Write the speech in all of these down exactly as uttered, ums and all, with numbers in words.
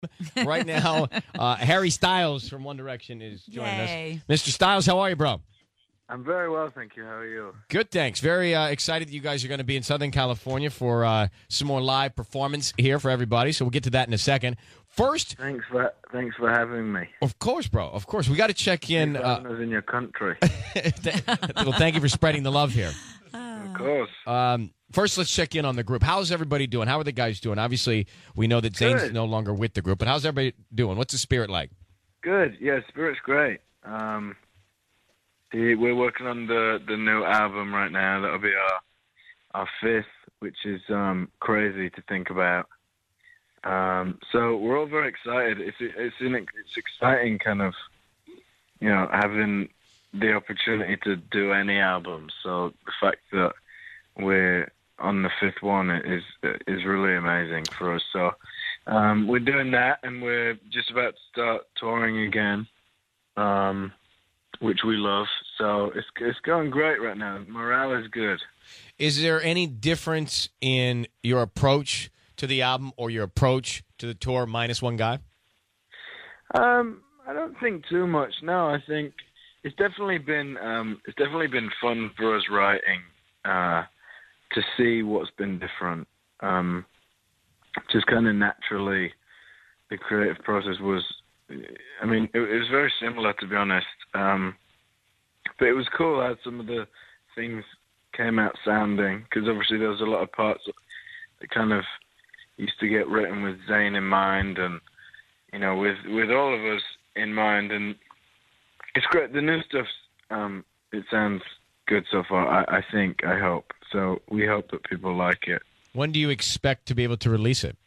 Right now, uh, Harry Styles from One Direction is joining Yay. us. Mister Styles, how are you, bro? I'm very well, thank you. How are you? Good, thanks. Very uh, excited that you guys are going to be in Southern California for uh, some more live performance here for everybody. So we'll get to that in a second. First, Thanks for thanks for having me. of course, bro. Of course, we got to check in. Thanks for having Uh, us in your country. well, thank you for spreading the love here. Of course. Um, first, let's check in on the group. How's everybody doing? How are the guys doing? Obviously, we know that Zayn's Good. no longer with the group, but how's everybody doing? What's the spirit like? Good. Yeah, Spirit's great. Um, the, we're working on the, the new album right now. That'll be our our fifth, which is um, crazy to think about. Um, so we're all very excited. It's it's an, it's exciting, kind of, you know, having the opportunity to do any album. So the fact that we're on the fifth one is is really amazing for us. So um, we're doing that, and we're just about to start touring again, um, which we love. So it's it's going great right now. Morale is good. Is there any difference in your approach to the album or your approach to the tour minus one guy? Um, I don't think too much. No, I think it's definitely been um, it's definitely been fun for us writing uh, to see what's been different. Um, just kind of naturally, the creative process was. I mean, it, it was very similar, to be honest. Um, but it was cool how some of the things came out sounding, because obviously there was a lot of parts that kind of used to get written with Zayn in mind, and you know, with with all of us in mind. And it's great. The new stuff, um, it sounds good so far. I, I think. I hope. So we hope that people like it. When do you expect to be able to release it?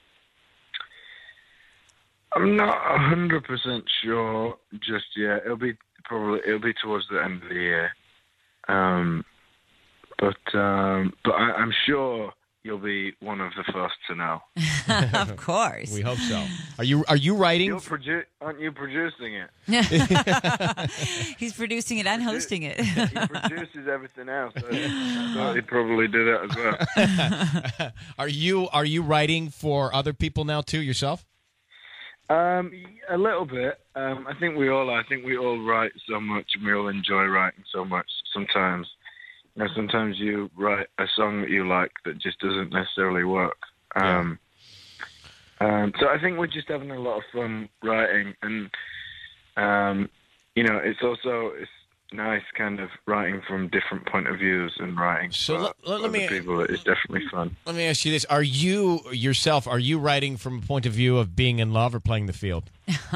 I'm not a hundred percent sure just yet. It'll be probably it'll be towards the end of the year. Um, but um, but I, I'm sure you'll be one of the first to know. Of course. We hope so. Are you are you writing? You're produ- aren't you producing it? He's producing it and hosting it. He produces everything else. So I thought he'd probably do that as well. Are you are you writing for other people now too yourself? Um, a little bit. Um, I think we all. I think we all write so much, and we all enjoy writing so much. Sometimes, you know, sometimes you write a song that you like that just doesn't necessarily work. Um, um, so I think we're just having a lot of fun writing, and um, you know, it's also it's nice, kind of writing from different point of views and writing So for let- let other me- people. It's definitely fun. Let me ask you this: Are you yourself? Are you writing from a point of view of being in love or playing the field?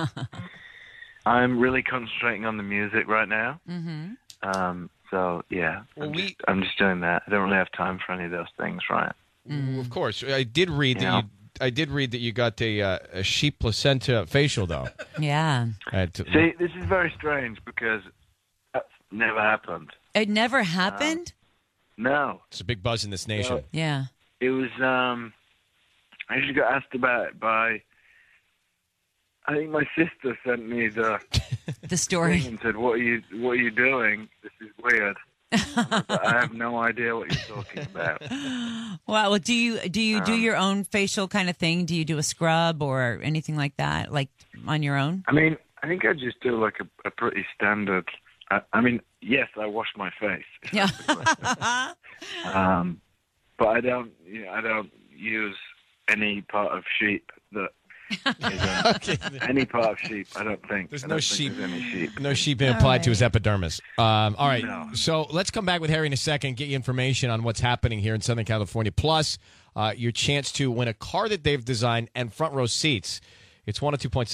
I'm really concentrating on the music right now. Mm-hmm. Um, so yeah, Well, I'm, we- just, I'm just doing that. I don't really have time for any of those things, right? Of course, I did read that Yeah. you. I did read that you got a, uh, a sheep placenta facial, though. Yeah. I had to- See, this is very strange because that's never happened. It never happened? No, it's a big buzz in this nation. Well, Yeah. it was. Um, I actually got asked about it by. I think my sister sent me the The thing story. and said, "What are you? What are you doing? This is weird." And I was like, I have no idea what you're talking about. Wow. Well, do you do you do Um, your own facial kind of thing? Do you do a scrub or anything like that, like on your own? I mean, I think I just do like a, a pretty standard. I, I mean, yes, I wash my face. if Yeah. that's the question. um, but I don't. You know, I don't use any part of sheep that. Is, um, any part of sheep, I don't think. There's I no don't think sheep. There's any sheep. No sheep applied to his epidermis. Um, all right, No. so let's come back with Harry in a second, get you information on what's happening here in Southern California, plus uh, your chance to win a car that they've designed and front row seats. It's one oh two point seven.